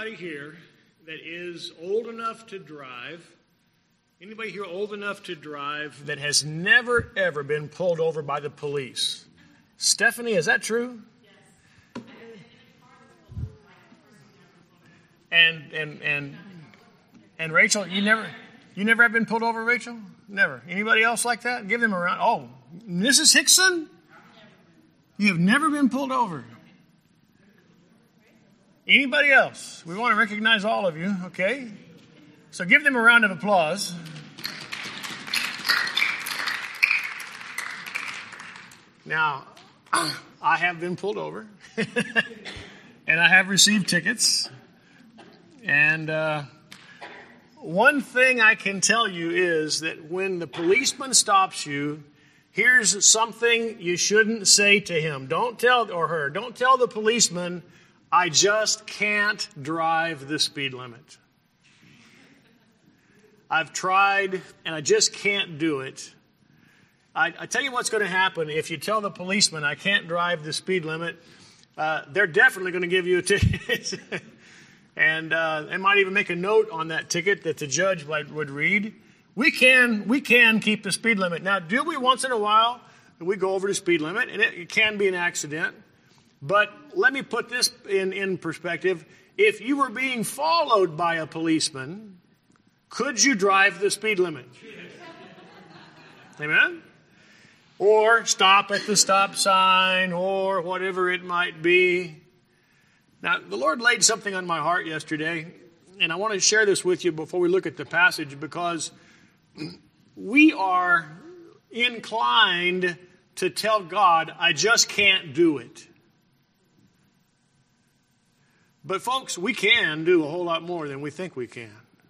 Here that is old enough to drive, anybody here old enough to drive that has never ever been pulled over by the police? Stephanie, is that true? Yes. And Rachel, you never have been pulled over, Rachel? Never. Anybody else like that? Give them a round. Oh, Mrs. Hickson? You have never been pulled over. Anybody else? We want to recognize all of you, okay? So give them a round of applause. Now, I have been pulled over, and I have received tickets. And one thing I can tell you is that when the policeman stops you, here's something you shouldn't say to him. Don't tell the policeman, I just can't drive the speed limit. I've tried, and I just can't do it. I tell you what's going to happen if you tell the policeman, I can't drive the speed limit. They're definitely going to give you a ticket. And they might even make a note on that ticket that the judge would read. We can keep the speed limit. Now, do we once in a while, we go over the speed limit, and it can be an accident. But let me put this in perspective. If you were being followed by a policeman, could you drive the speed limit? Amen? Or stop at the stop sign, or whatever it might be. Now, the Lord laid something on my heart yesterday, and I want to share this with you before we look at the passage, because we are inclined to tell God, I just can't do it. But folks, we can do a whole lot more than we think we can.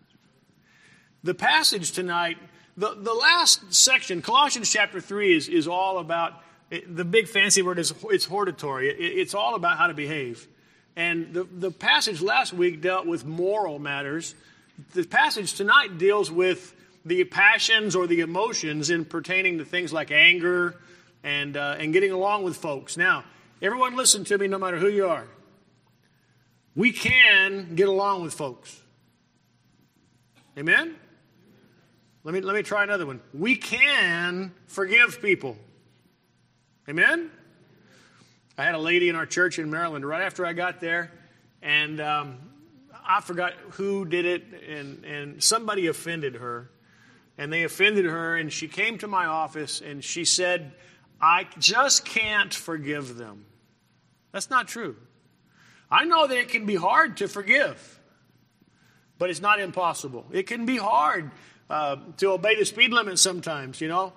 The passage tonight, the last section, Colossians chapter 3, is all about, the big fancy word is it's hortatory. It's all about how to behave. And the passage last week dealt with moral matters. The passage tonight deals with the passions or the emotions in pertaining to things like anger and getting along with folks. Now, everyone listen to me no matter who you are. We can get along with folks. Amen? Let me try another one. We can forgive people. Amen? I had a lady in our church in Maryland right after I got there, and I forgot who did it, and somebody offended her. And they offended her, and she came to my office, and she said, I just can't forgive them. That's not true. I know that it can be hard to forgive, but it's not impossible. It can be hard to obey the speed limit sometimes, you know.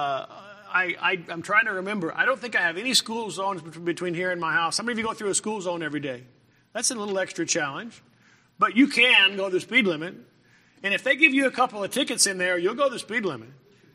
I'm trying to remember. I don't think I have any school zones between here and my house. How many of you go through a school zone every day? That's a little extra challenge. But you can go the speed limit. And if they give you a couple of tickets in there, you'll go the speed limit.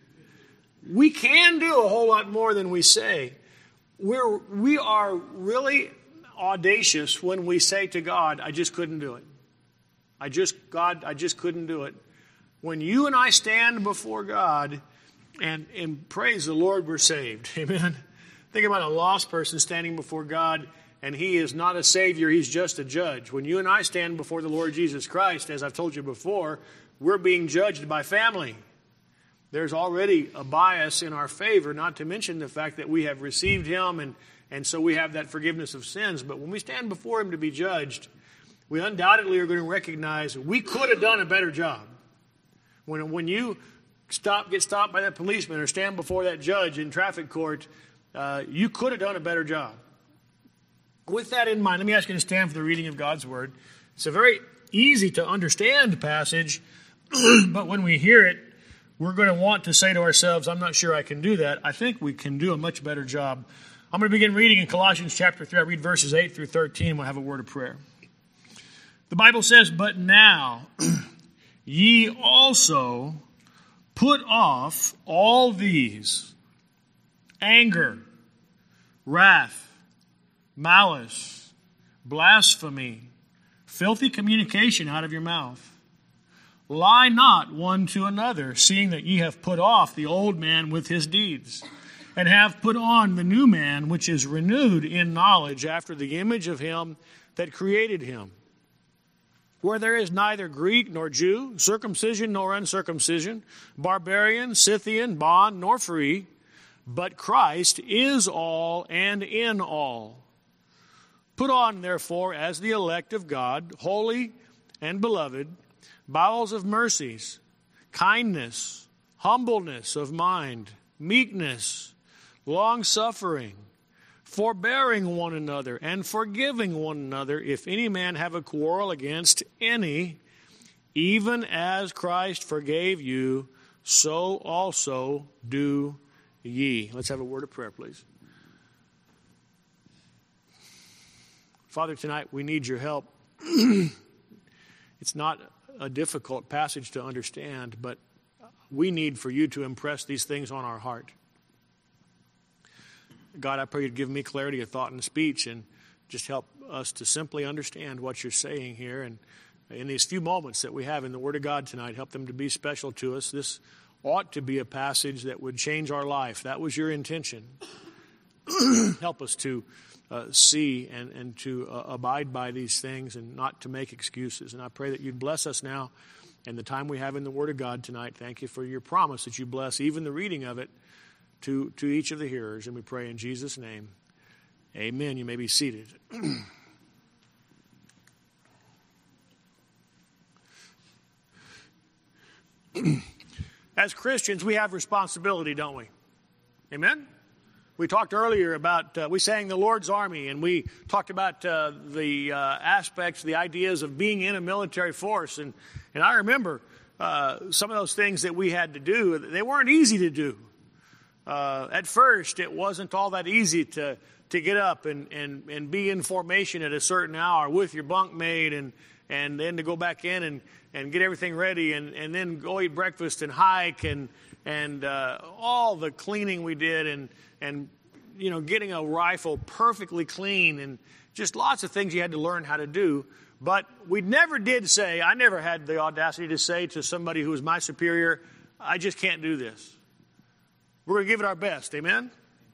We can do a whole lot more than we say. We are really audacious when we say to God, I just couldn't do it. I just couldn't do it. When you and I stand before God and praise the Lord, we're saved. Amen. Think about a lost person standing before God, and he is not a savior, he's just a judge. When you and I stand before the Lord Jesus Christ, as I've told you before, we're being judged by family. There's already a bias in our favor, not to mention the fact that we have received him, and so we have that forgiveness of sins. But when we stand before him to be judged, we undoubtedly are going to recognize we could have done a better job. When you get stopped by that policeman or stand before that judge in traffic court, you could have done a better job. With that in mind, let me ask you to stand for the reading of God's Word. It's a very easy to understand passage, but when we hear it, we're going to want to say to ourselves, I'm not sure I can do that. I think we can do a much better job. I'm going to begin reading in Colossians chapter 3. I read verses 8 through 13. We'll have a word of prayer. The Bible says, but now ye also put off all these: anger, wrath, malice, blasphemy, filthy communication out of your mouth. Lie not one to another, seeing that ye have put off the old man with his deeds, and have put on the new man, which is renewed in knowledge after the image of him that created him. where there is neither Greek nor Jew, circumcision nor uncircumcision, barbarian, Scythian, bond nor free, but Christ is all and in all. Put on, therefore, as the elect of God, holy and beloved, bowels of mercies, kindness, humbleness of mind, meekness, long-suffering, forbearing one another, and forgiving one another, if any man have a quarrel against any, even as Christ forgave you, so also do ye. Let's have a word of prayer, please. Father, tonight we need your help. It's not a difficult passage to understand, but we need for you to impress these things on our heart. God, I pray you'd give me clarity of thought and speech and just help us to simply understand what you're saying here. And in these few moments that we have in the Word of God tonight, help them to be special to us. This ought to be a passage that would change our life. That was your intention. Help us to see and to abide by these things and not to make excuses. And I pray that you'd bless us now and the time we have in the Word of God tonight. Thank you for your promise that you bless even the reading of it to each of the hearers. And we pray in Jesus' name. Amen. You may be seated. As Christians, we have responsibility, don't we? Amen? We talked earlier about, we sang the Lord's Army, and we talked about the aspects, the ideas of being in a military force. And I remember some of those things that we had to do. They weren't easy to do. At first, it wasn't all that easy to get up and be in formation at a certain hour with your bunkmate and then to go back in and get everything ready and then go eat breakfast and hike and all the cleaning we did and you know, getting a rifle perfectly clean and just lots of things you had to learn how to do. But we never did say, I never had the audacity to say to somebody who was my superior, I just can't do this. We're going to give it our best, amen?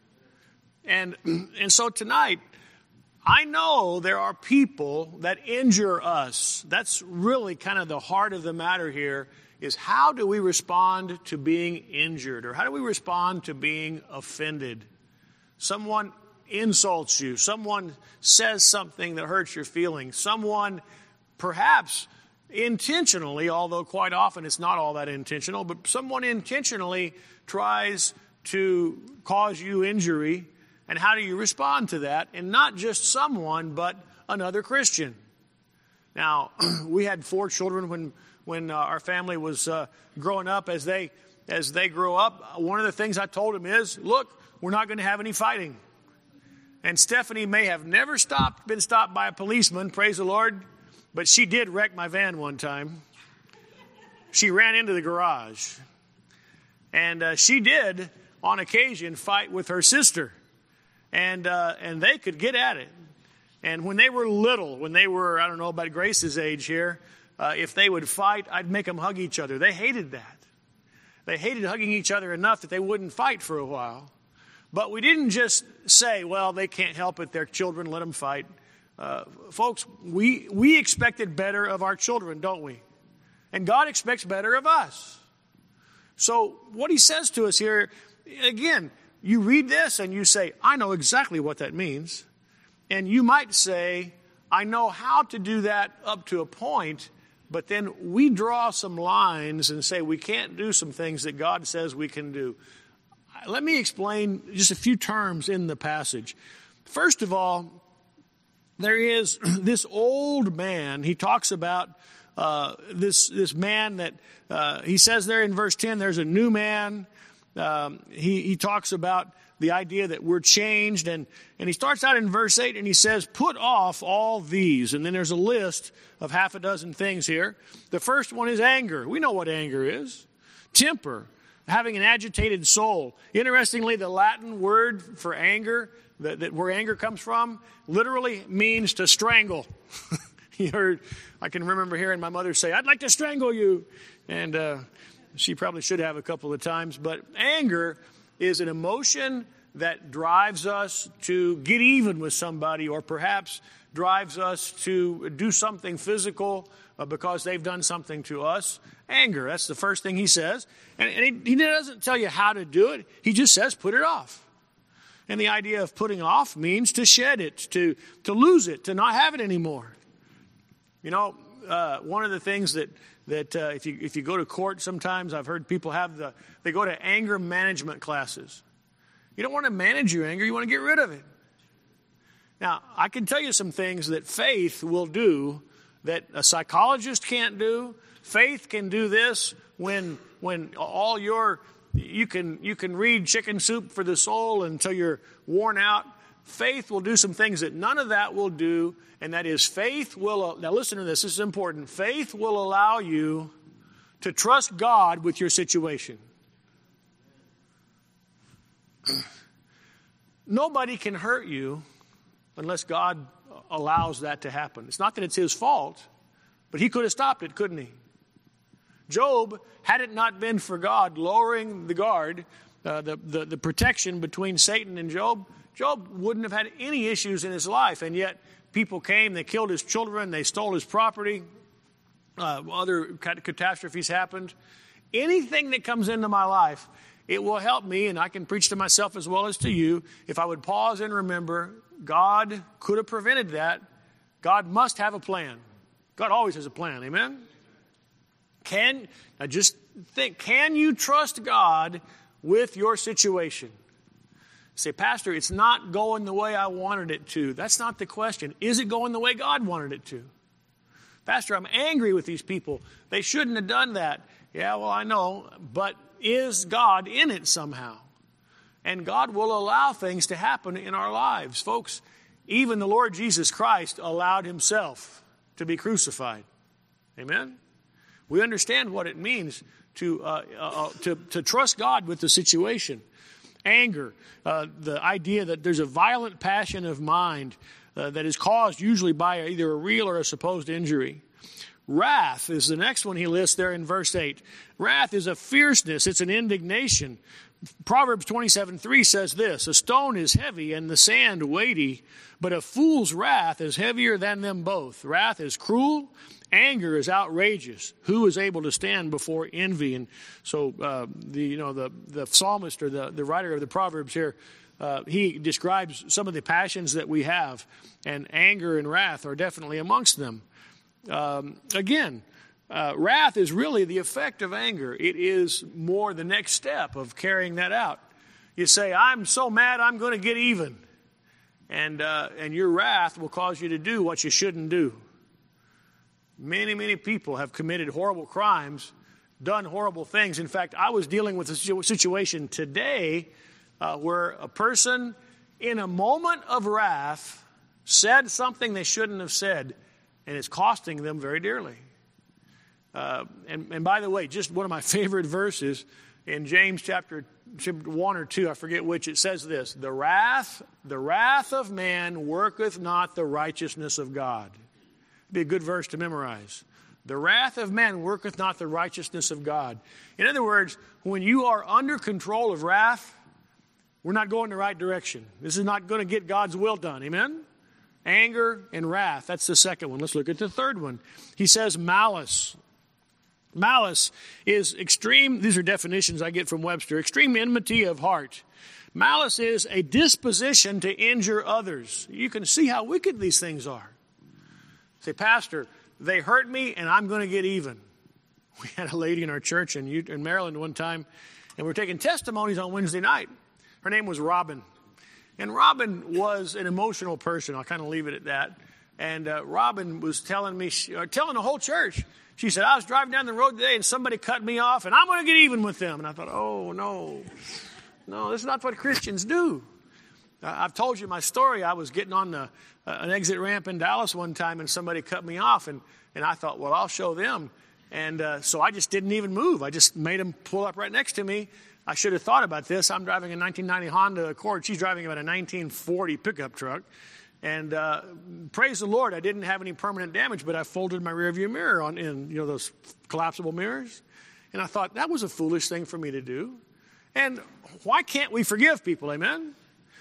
And so tonight, I know there are people that injure us. That's really kind of the heart of the matter here, is how do we respond to being injured? Or how do we respond to being offended? Someone insults you. Someone says something that hurts your feelings. Someone perhaps intentionally, although quite often it's not all that intentional, but someone intentionally tries to cause you injury. And how do you respond to that? And not just someone, but another Christian. Now, we had 4 children when our family was growing up. As they grow up, one of the things I told them is, look, we're not going to have any fighting. And Stephanie may have never been stopped by a policeman, praise the Lord, but she did wreck my van one time. She ran into the garage. And she did, on occasion, fight with her sister. And they could get at it. And when they were little, when they were, I don't know, about Grace's age here, if they would fight, I'd make them hug each other. They hated that. They hated hugging each other enough that they wouldn't fight for a while. But we didn't just say, well, they can't help it, they're children, let them fight. Folks, we expected better of our children, don't we? And God expects better of us. So what he says to us here, again, you read this and you say, I know exactly what that means. And you might say, I know how to do that up to a point, but then we draw some lines and say we can't do some things that God says we can do. Let me explain just a few terms in the passage. First of all, there is this old man. He talks about this man that he says there in verse 10, there's a new man. He talks about the idea that we're changed. And he starts out in verse 8 and he says, put off all these. And then there's a list of half a dozen things here. The first one is anger. We know what anger is. Temper. Having an agitated soul. Interestingly, the Latin word for anger, that where anger comes from, literally means to strangle. You heard, I can remember hearing my mother say, I'd like to strangle you. And she probably should have a couple of times. But anger is an emotion that drives us to get even with somebody or perhaps drives us to do something physical because they've done something to us? Anger. That's the first thing he says. And he doesn't tell you how to do it. He just says, put it off. And the idea of putting off means to shed it, to lose it, to not have it anymore. You know, one of the things that if you go to court sometimes, I've heard people they go to anger management classes. You don't want to manage your anger, you want to get rid of it. Now, I can tell you some things that faith will do that a psychologist can't do. Faith can do this when all you can read Chicken Soup for the Soul until you're worn out. Faith will do some things that none of that will do, and that is now listen to this is important. Faith will allow you to trust God with your situation. Nobody can hurt you unless God allows that to happen. It's not that it's his fault, but he could have stopped it, couldn't he? Job, had it not been for God lowering the guard, the protection between Satan and Job wouldn't have had any issues in his life. And yet people came, they killed his children, they stole his property, other catastrophes happened. Anything that comes into my life, it will help me, and I can preach to myself as well as to you, if I would pause and remember, God could have prevented that. God must have a plan. God always has a plan, amen? Now just think, can you trust God with your situation? Say, Pastor, it's not going the way I wanted it to. That's not the question. Is it going the way God wanted it to? Pastor, I'm angry with these people. They shouldn't have done that. Yeah, well, I know, but is God in it somehow? And God will allow things to happen in our lives. Folks, even the Lord Jesus Christ allowed himself to be crucified. Amen? We understand what it means to trust God with the situation. Anger, the idea that there's a violent passion of mind that is caused usually by either a real or a supposed injury. Wrath is the next one he lists there in verse 8. Wrath is a fierceness. It's an indignation. Proverbs 27:3 says this, a stone is heavy and the sand weighty, but a fool's wrath is heavier than them both. Wrath is cruel. Anger is outrageous. Who is able to stand before envy? And so the psalmist or the writer of the Proverbs here, he describes some of the passions that we have, and anger and wrath are definitely amongst them. Wrath is really the effect of anger. It is more the next step of carrying that out. You say, I'm so mad I'm going to get even. And your wrath will cause you to do what you shouldn't do. Many, many people have committed horrible crimes, done horrible things. In fact, I was dealing with a situation today where a person in a moment of wrath said something they shouldn't have said, and it's costing them very dearly. And by the way, just one of my favorite verses in James chapter 1 or 2, I forget which, it says this, the wrath of man worketh not the righteousness of God. Be a good verse to memorize. The wrath of man worketh not the righteousness of God. In other words, when you are under control of wrath, we're not going the right direction. This is not going to get God's will done. Amen? Anger and wrath. That's the second one. Let's look at the third one. He says malice. Malice is extreme, these are definitions I get from Webster, extreme enmity of heart. Malice is a disposition to injure others. You can see how wicked these things are. Say, Pastor, they hurt me and I'm going to get even. We had a lady in our church in Maryland one time, and we were taking testimonies on Wednesday night. Her name was Robin. And Robin was an emotional person. I'll kind of leave it at that. And Robin was telling the whole church. She said, I was driving down the road today and somebody cut me off and I'm going to get even with them. And I thought, oh, no, this is not what Christians do. I've told you my story. I was getting on an exit ramp in Dallas one time and somebody cut me off. And I thought, well, I'll show them. And so I just didn't even move. I just made them pull up right next to me. I should have thought about this. I'm driving a 1990 Honda Accord. She's driving about a 1940 pickup truck. And praise the Lord, I didn't have any permanent damage, but I folded my rearview mirror in those collapsible mirrors. And I thought, that was a foolish thing for me to do. And why can't we forgive people, amen?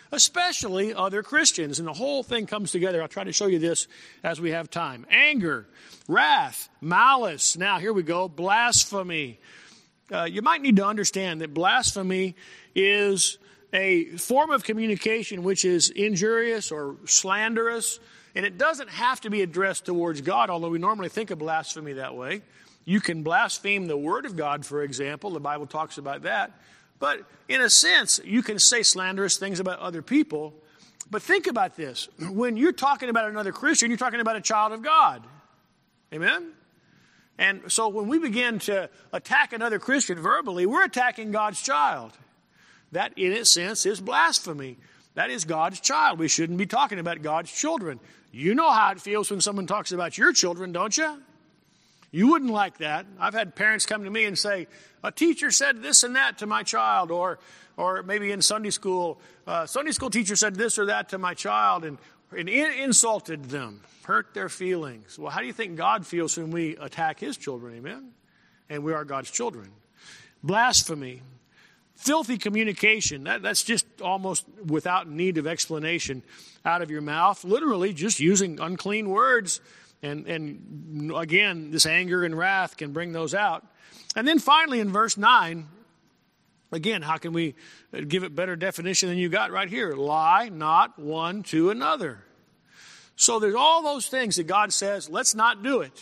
especially other Christians. And the whole thing comes together. I'll try to show you this as we have time. Anger, wrath, malice. Now, here we go. Blasphemy. You might need to understand that blasphemy is a form of communication which is injurious or slanderous, and it doesn't have to be addressed towards God, although we normally think of blasphemy that way. You can blaspheme the Word of God, for example. The Bible talks about that. But in a sense, you can say slanderous things about other people. But think about this. When you're talking about another Christian, you're talking about a child of God. Amen? And so when we begin to attack another Christian verbally, we're attacking God's child. That, in a sense, is blasphemy. That is God's child. We shouldn't be talking about God's children. You know how it feels when someone talks about your children, don't you? You wouldn't like that. I've had parents come to me and say, a teacher said this and that to my child, or maybe in Sunday school teacher said this or that to my child and insulted them, hurt their feelings. Well, how do you think God feels when we attack his children, amen? And we are God's children. Blasphemy, filthy communication, that's just almost without need of explanation out of your mouth, literally just using unclean words. And again, this anger and wrath can bring those out. And then finally in verse 9, again, how can we give it better definition than you got right here? Lie not one to another. So there's all those things that God says, let's not do it.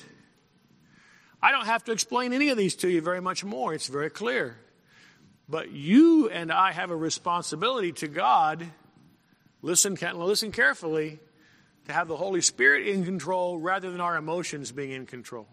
I don't have to explain any of these to you very much more. It's very clear. But you and I have a responsibility to God, listen carefully, to have the Holy Spirit in control rather than our emotions being in control.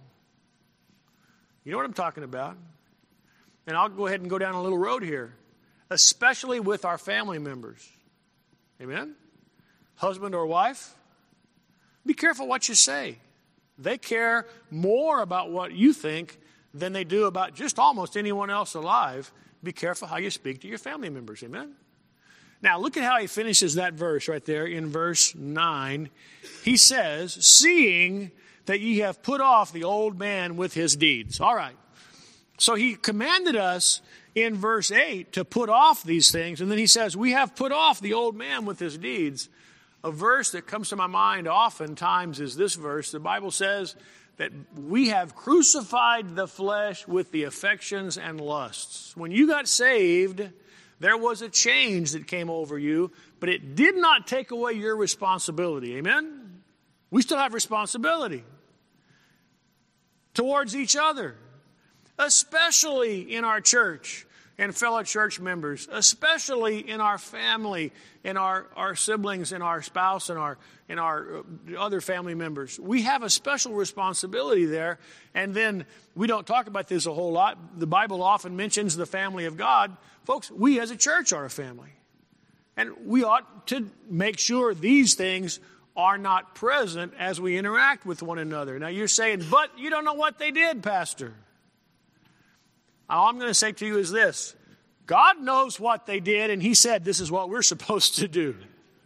You know what I'm talking about? And I'll go ahead and go down a little road here, especially with our family members. Amen? Husband or wife, be careful what you say. They care more about what you think than they do about just almost anyone else alive. Be careful how you speak to your family members. Amen? Now, look at how he finishes that verse right there in verse 9. He says, seeing that ye have put off the old man with his deeds. All right. So he commanded us in verse 8 to put off these things. And then he says, we have put off the old man with his deeds. A verse that comes to my mind oftentimes is this verse. The Bible says that we have crucified the flesh with the affections and lusts. When you got saved, there was a change that came over you, but it did not take away your responsibility. Amen? We still have responsibility towards each other, especially in our church and fellow church members, especially in our family, in our siblings, in our spouse, and our other family members. We have a special responsibility there. And then we don't talk about this a whole lot. The Bible often mentions the family of God. Folks, we as a church are a family. And we ought to make sure these things are not present as we interact with one another. Now you're saying, but you don't know what they did, Pastor. All I'm going to say to you is this. God knows what they did, and he said this is what we're supposed to do.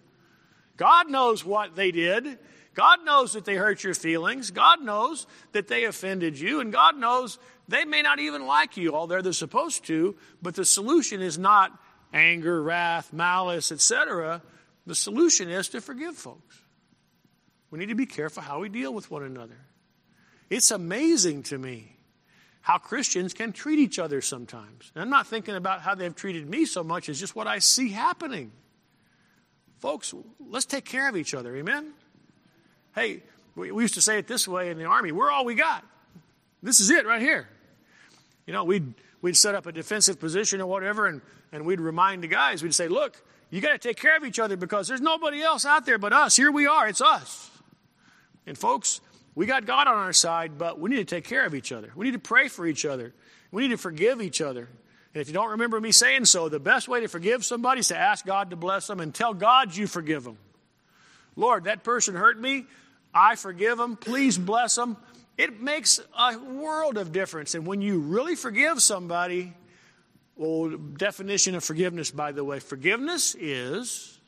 God knows what they did. God knows that they hurt your feelings. God knows that they offended you, and God knows they may not even like you, although they're supposed to, but the solution is not anger, wrath, malice, etc. The solution is to forgive folks. We need to be careful how we deal with one another. It's amazing to me how Christians can treat each other sometimes. And I'm not thinking about how they've treated me so much as just what I see happening. Folks, let's take care of each other, amen? Hey, we used to say it this way in the Army, we're all we got. This is it right here. You know, we'd set up a defensive position or whatever, and we'd remind the guys, we'd say, look, you got to take care of each other because there's nobody else out there but us. Here we are, it's us. And folks, we got God on our side, but we need to take care of each other. We need to pray for each other. We need to forgive each other. And if you don't remember me saying so, the best way to forgive somebody is to ask God to bless them and tell God you forgive them. Lord, that person hurt me. I forgive them. Please bless them. It makes a world of difference. And when you really forgive somebody, well, definition of forgiveness, by the way, forgiveness is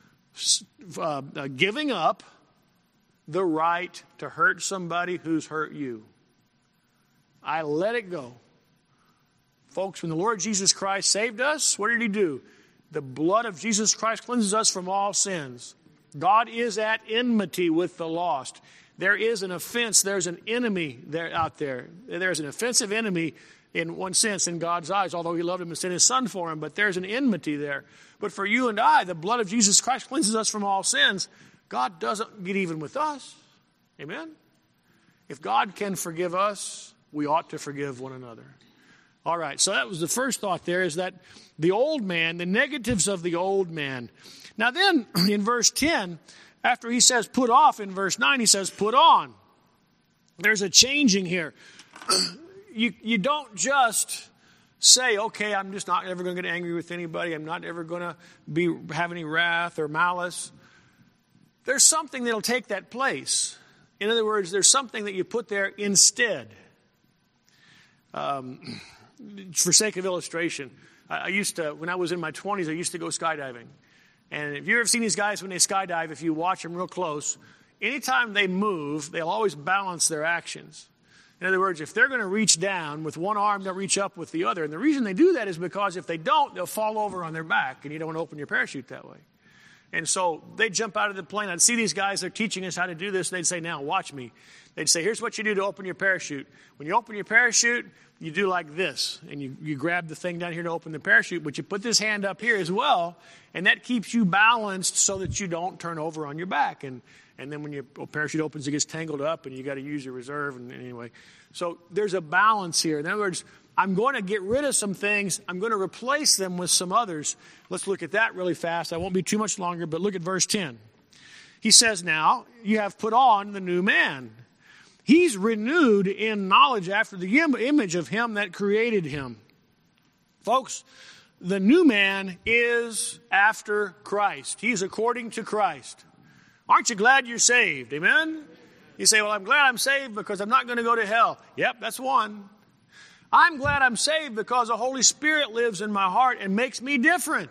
giving up the right to hurt somebody who's hurt you. I let it go. Folks, when the Lord Jesus Christ saved us, what did he do? The blood of Jesus Christ cleanses us from all sins. God is at enmity with the lost. There is an offense. There's an enemy there out there. There's an offensive enemy in one sense in God's eyes, although he loved him and sent his son for him. But there's an enmity there. But for you and I, the blood of Jesus Christ cleanses us from all sins. God doesn't get even with us. Amen? If God can forgive us, we ought to forgive one another. All right, so that was the first thought there, is that the old man, the negatives of the old man. Now then, in verse 10, after he says put off, in verse 9, he says put on. There's a changing here. You don't just say, okay, I'm just not ever going to get angry with anybody. I'm not ever going to have any wrath or malice. There's something that'll take that place. In other words, there's something that you put there instead. For sake of illustration, I used to, when I was in my 20s, I used to go skydiving. And if you've ever seen these guys when they skydive, if you watch them real close, anytime they move, they'll always balance their actions. In other words, if they're going to reach down with one arm, they'll reach up with the other. And the reason they do that is because if they don't, they'll fall over on their back, and you don't want to open your parachute that way. And so they jump out of the plane. I'd see these guys, they're teaching us how to do this. They'd say, now, watch me. They'd say, here's what you do to open your parachute. When you open your parachute, you do like this. And you grab the thing down here to open the parachute, but you put this hand up here as well, and that keeps you balanced so that you don't turn over on your back. And then when your parachute opens, it gets tangled up, and you got to use your reserve. And anyway, so there's a balance here. In other words, I'm going to get rid of some things. I'm going to replace them with some others. Let's look at that really fast. I won't be too much longer, but look at verse 10. He says, now, you have put on the new man. He's renewed in knowledge after the image of him that created him. Folks, the new man is after Christ. He's according to Christ. Aren't you glad you're saved? Amen? You say, well, I'm glad I'm saved because I'm not going to go to hell. Yep, that's one. I'm glad I'm saved because the Holy Spirit lives in my heart and makes me different.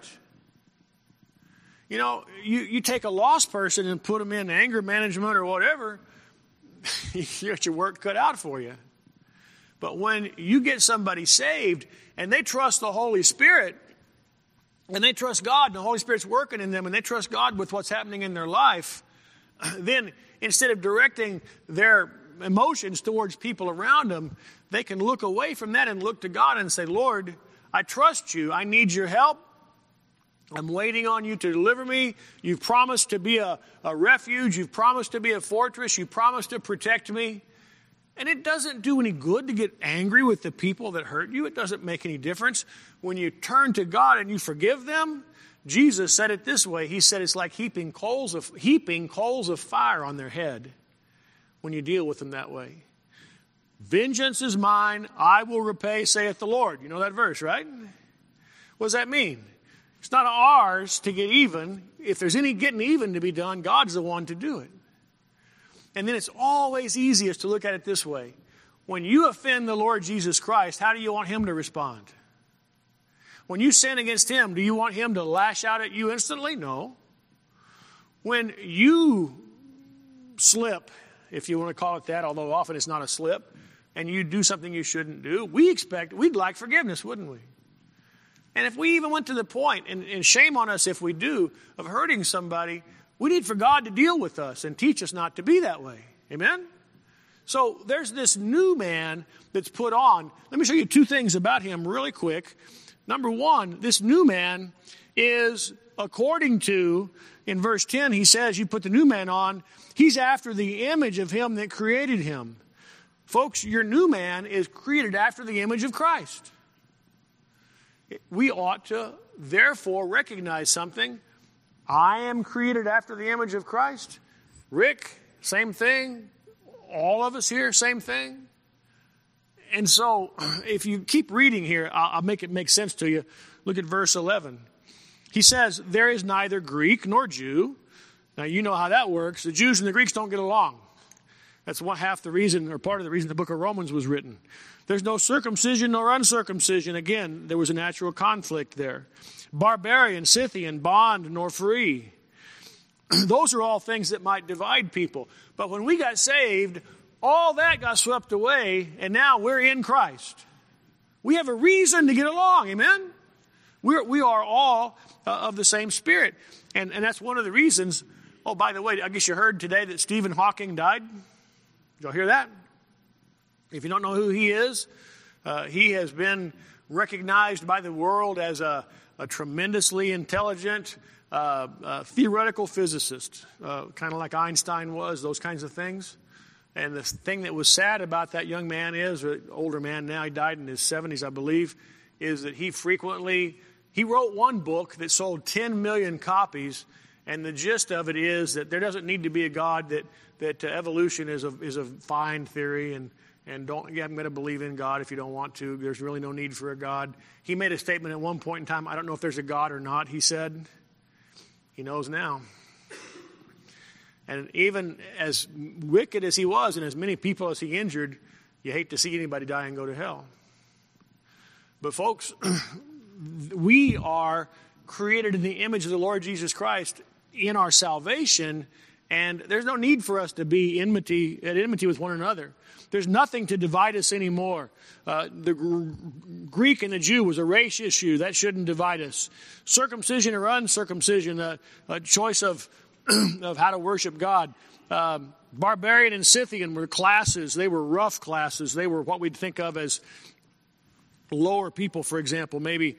You know, you take a lost person and put them in anger management or whatever, you get your work cut out for you. But when you get somebody saved and they trust the Holy Spirit and they trust God and the Holy Spirit's working in them and they trust God with what's happening in their life, then instead of directing their emotions towards people around them, they can look away from that and look to God and say, Lord, I trust you. I need your help. I'm waiting on you to deliver me. You've promised to be a refuge. You've promised to be a fortress. You promised to protect me. And it doesn't do any good to get angry with the people that hurt you. It doesn't make any difference. When you turn to God and you forgive them, Jesus said it this way. He said it's like heaping coals of fire on their head when you deal with them that way. Vengeance is mine, I will repay, saith the Lord. You know that verse, right? What does that mean? It's not ours to get even. If there's any getting even to be done, God's the one to do it. And then it's always easiest to look at it this way. When you offend the Lord Jesus Christ, how do you want him to respond? When you sin against him, do you want him to lash out at you instantly? No. When you slip, if you want to call it that, although often it's not a slip, and you do something you shouldn't do, we'd like forgiveness, wouldn't we? And if we even went to the point, and shame on us if we do, of hurting somebody, we need for God to deal with us and teach us not to be that way. Amen? So there's this new man that's put on. Let me show you two things about him really quick. Number one, this new man is according to, in verse 10, he says, you put the new man on. He's after the image of him that created him. Folks, your new man is created after the image of Christ. We ought to, therefore, recognize something. I am created after the image of Christ. Rick, same thing. All of us here, same thing. And so, if you keep reading here, I'll make it make sense to you. Look at verse 11. He says, there is neither Greek nor Jew. Now, you know how that works. The Jews and the Greeks don't get along. That's half the reason, or part of the reason the book of Romans was written. There's no circumcision nor uncircumcision. Again, there was a natural conflict there. Barbarian, Scythian, bond nor free. Those are all things that might divide people. But when we got saved, all that got swept away, and now we're in Christ. We have a reason to get along, amen? We are all of the same spirit. And that's one of the reasons. Oh, by the way, I guess you heard today that Stephen Hawking died. Did y'all hear that? If you don't know who he is, he has been recognized by the world as a tremendously intelligent theoretical physicist, kind of like Einstein was, those kinds of things. And the thing that was sad about that young man is, an older man now, he died in his 70s, I believe, is that he wrote one book that sold 10 million copies, and the gist of it is that there doesn't need to be a God, that evolution is a fine theory, and I'm going to believe in God if you don't want to. There's really no need for a God. He made a statement at one point in time, I don't know if there's a God or not, he said. He knows now. And even as wicked as he was and as many people as he injured, you hate to see anybody die and go to hell. But folks, we are created in the image of the Lord Jesus Christ in our salvation, and there's no need for us to be at enmity with one another. There's nothing to divide us anymore. The Greek and the Jew was a race issue. That shouldn't divide us. Circumcision or uncircumcision, a choice of how to worship God. Barbarian and Scythian were classes. They were rough classes. They were what we'd think of as lower people, for example. Maybe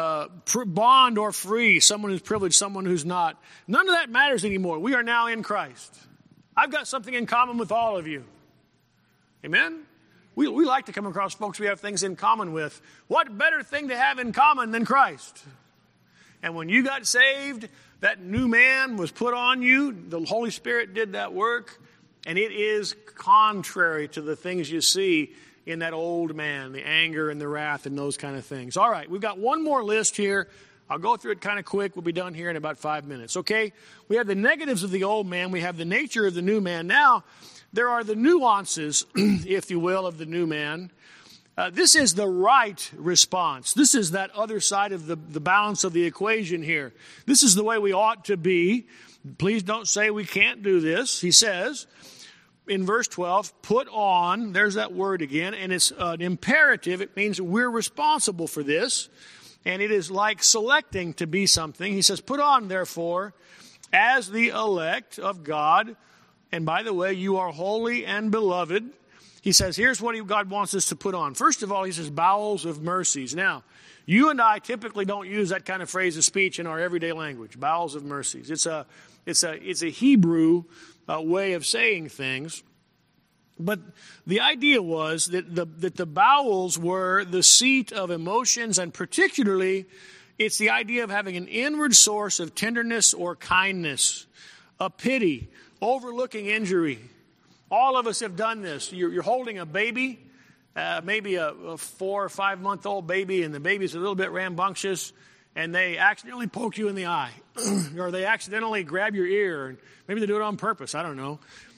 bond or free, someone who's privileged, someone who's not. None of that matters anymore. We are now in Christ. I've got something in common with all of you. Amen? We like to come across folks we have things in common with. What better thing to have in common than Christ? And when you got saved, that new man was put on you. The Holy Spirit did that work. And it is contrary to the things you see in that old man, the anger and the wrath and those kind of things. All right, we've got one more list here. I'll go through it kind of quick. We'll be done here in about 5 minutes, okay? We have the negatives of the old man. We have the nature of the new man. Now, there are the nuances, if you will, of the new man. This is the right response. This is that other side of the balance of the equation here. This is the way we ought to be. Please don't say we can't do this. He says in verse 12, put on, there's that word again, and it's an imperative. It means we're responsible for this, and it is like selecting to be something. He says, put on, therefore, as the elect of God, and by the way, you are holy and beloved. He says, here's what God wants us to put on. First of all, he says, bowels of mercies. Now, you and I typically don't use that kind of phrase of speech in our everyday language, bowels of mercies. It's a Hebrew way of saying things. But the idea was that the bowels were the seat of emotions, and particularly, it's the idea of having an inward source of tenderness or kindness, a pity, overlooking injury. All of us have done this. You're holding a baby, maybe a 4 or 5 month old baby, and the baby's a little bit rambunctious, and they accidentally poke you in the eye, or they accidentally grab your ear, and maybe they do it on purpose. I don't know.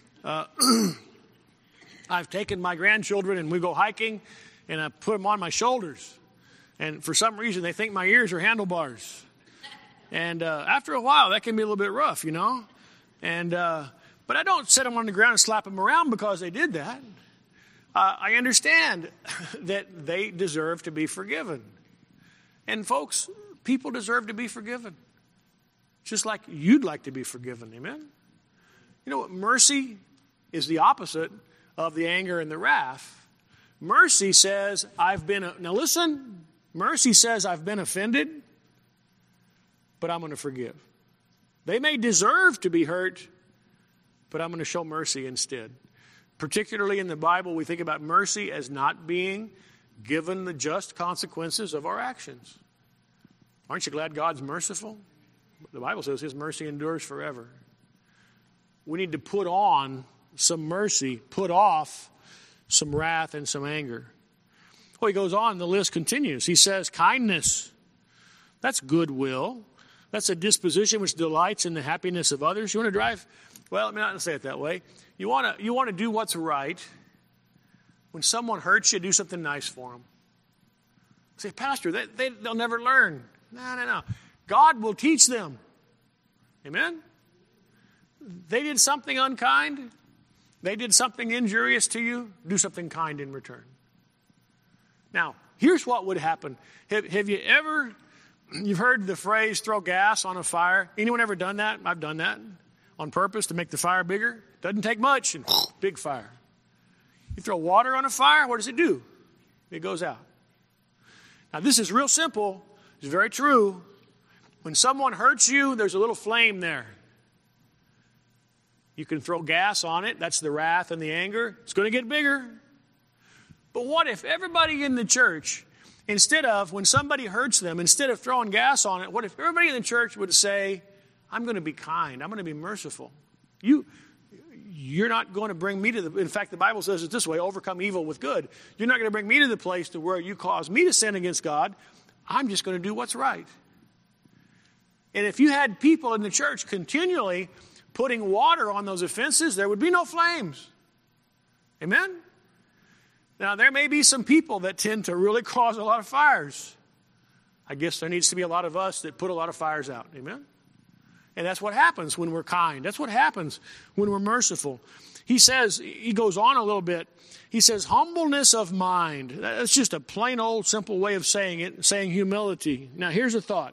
I've taken my grandchildren, and we go hiking, and I put them on my shoulders, and for some reason they think my ears are handlebars. And after a while, that can be a little bit rough, you know. And but I don't set them on the ground and slap them around because they did that. I understand that they deserve to be forgiven. And folks, people deserve to be forgiven. Just like you'd like to be forgiven. Amen? You know what? Mercy is the opposite of the anger and the wrath. Mercy says, now listen, mercy says I've been offended, but I'm going to forgive. They may deserve to be hurt, but I'm going to show mercy instead. Particularly in the Bible, we think about mercy as not being given the just consequences of our actions. Aren't you glad God's merciful? The Bible says his mercy endures forever. We need to put on some mercy, put off some wrath and some anger. Well, he goes on, the list continues. He says, kindness, that's goodwill. That's a disposition which delights in the happiness of others. You want to drive? Well, I'm not going to say it that way. You want to do what's right. When someone hurts you, do something nice for them. Say, Pastor, they'll never learn. No. God will teach them. Amen? They did something unkind. They did something injurious to you. Do something kind in return. Now, here's what would happen. Have you ever You've heard the phrase, throw gas on a fire. Anyone ever done that? I've done that on purpose to make the fire bigger. Doesn't take much, and big fire. You throw water on a fire, what does it do? It goes out. Now, this is real simple. It's very true. When someone hurts you, there's a little flame there. You can throw gas on it. That's the wrath and the anger. It's going to get bigger. But what if everybody in the church, when somebody hurts them, instead of throwing gas on it, what if everybody in the church would say, I'm going to be kind. I'm going to be merciful. You're not going to bring me in fact, the Bible says it this way, overcome evil with good. You're not going to bring me to the place to where you cause me to sin against God. I'm just going to do what's right. And if you had people in the church continually putting water on those offenses, there would be no flames. Amen? Now, there may be some people that tend to really cause a lot of fires. I guess there needs to be a lot of us that put a lot of fires out. Amen? And that's what happens when we're kind. That's what happens when we're merciful. He goes on a little bit. He says, humbleness of mind. That's just a plain old simple way of saying it, saying humility. Now, here's a thought.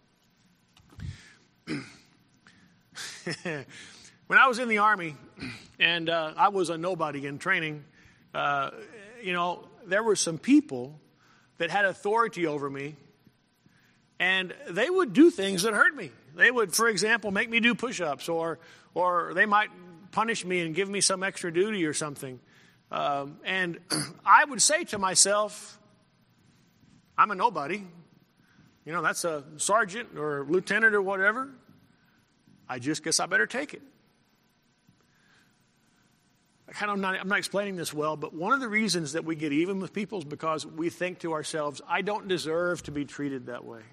When I was in the Army, and I was a nobody in training, there were some people that had authority over me, and they would do things that hurt me. They would, for example, make me do push-ups, or they might punish me and give me some extra duty or something. And I would say to myself, I'm a nobody. That's a sergeant or lieutenant or whatever. I just guess I better take it. I'm not explaining this well, but one of the reasons that we get even with people is because we think to ourselves, I don't deserve to be treated that way.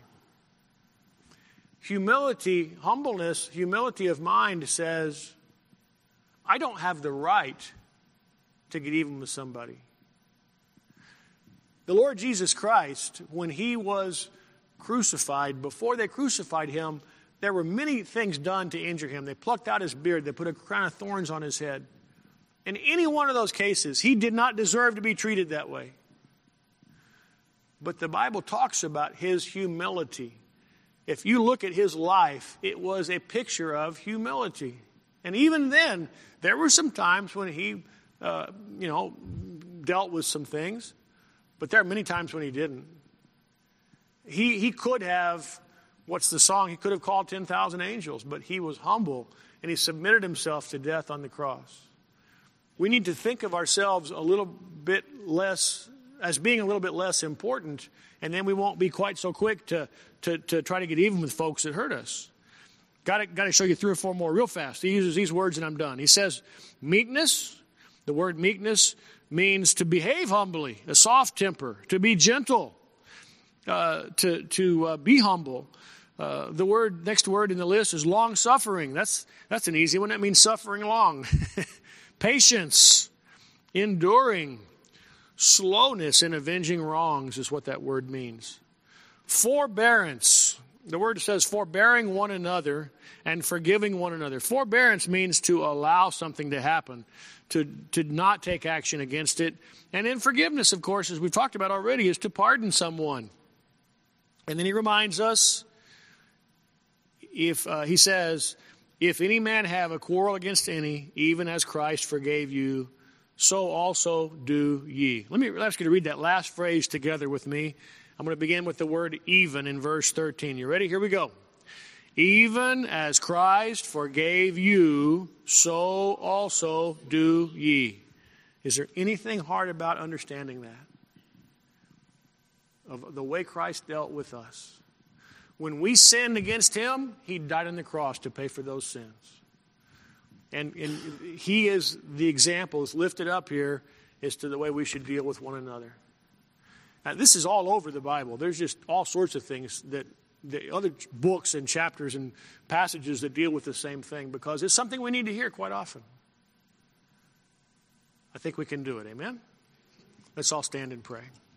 Humility, humbleness, humility of mind says, I don't have the right to get even with somebody. The Lord Jesus Christ, when he was crucified, before they crucified him, there were many things done to injure him. They plucked out his beard. They put a crown of thorns on his head. In any one of those cases, he did not deserve to be treated that way. But the Bible talks about his humility. If you look at his life, it was a picture of humility. And even then, there were some times when he, dealt with some things. But there are many times when he didn't. He could have... What's the song? He could have called 10,000 angels, but he was humble and he submitted himself to death on the cross. We need to think of ourselves a little bit less, as being a little bit less important, and then we won't be quite so quick to try to get even with folks that hurt us. Got to show you 3 or 4 more real fast. He uses these words and I'm done. He says, meekness. The word meekness means to behave humbly, a soft temper, to be gentle, to be humble. The next word in the list is long-suffering. That's an easy one. That means suffering long. Patience, enduring, slowness in avenging wrongs is what that word means. Forbearance. The word says forbearing one another and forgiving one another. Forbearance means to allow something to happen, to not take action against it. And then forgiveness, of course, as we've talked about already, is to pardon someone. And then he reminds us, he says, if any man have a quarrel against any, even as Christ forgave you, so also do ye. Let me ask you to read that last phrase together with me. I'm going to begin with the word even in verse 13. You ready? Here we go. Even as Christ forgave you, so also do ye. Is there anything hard about understanding that? Of the way Christ dealt with us. When we sinned against him, he died on the cross to pay for those sins. And he is the example, is lifted up here as to the way we should deal with one another. Now, this is all over the Bible. There's just all sorts of things that the other books and chapters and passages that deal with the same thing, because it's something we need to hear quite often. I think we can do it. Amen? Let's all stand and pray.